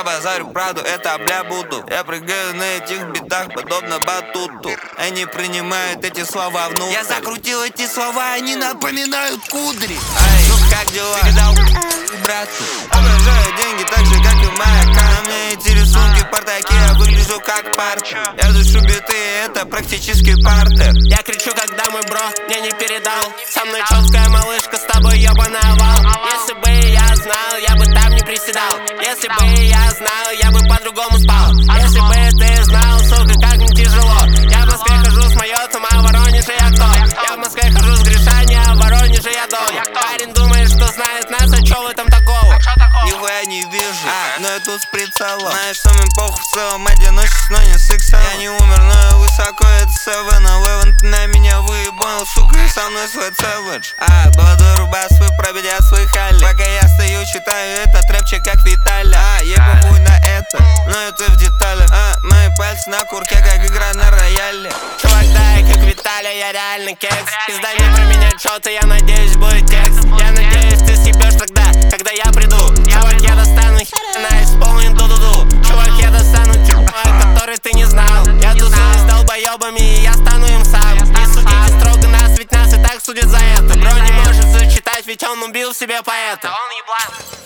Я базарю правду, это бля буду. Я прыгаю на этих битах, подобно батуту. Они принимают эти слова внутрь. Я закрутил эти слова, они напоминают кудри. Ай, ну как дела? Передал брату. Обожаю деньги так же, как и моя кара. Мне эти рисунки портаки, я выгляжу как партер. Я душу биты, это практически партер. Я кричу, когда мой бро мне не передал. Со мной четкая малышка, с тобой ёбаный овал. Если бы я знал, я бы там не приседал. Если бы я знал, я бы по-другому спал. Если бы ты знал, сука, как мне тяжело. Я в Москве хожу с Майотом, а в Воронеже я кто? Я в Москве хожу с Гришани, а в Воронеже я Дон. Парень думает, что знает нас, а чё в этом такого? Нихуя не вижу, но я тут с прицелом. Знаешь, что мне похуй в целом, одиночество, но не секса. Я не умер, но я высоко, это 7-11. Ты на меня выебал, сука, и со мной свой сэвэдж. Молодой руба свой, пробедя свой халли. Пока я стою, читаю этот рэпчик, как Виталя. Ей похуй на это, но это в деталях. Мои пальцы на курке, как игра на рояле. Чувак, да, я как Виталя, я реально кекс. Издай мне про меня чё-то, я надеюсь, будет текст. Я надеюсь, ты съебешь тогда, когда я приду. Чувак, я достану она исполнит ду-ду-ду. Чувак, я достану чувак, который ты не знал. Я тусую с долбоёбами, и я стану им сам. Не судите строго нас, ведь нас и так судят за это. Бро не может зачитать, ведь он убил себе поэта.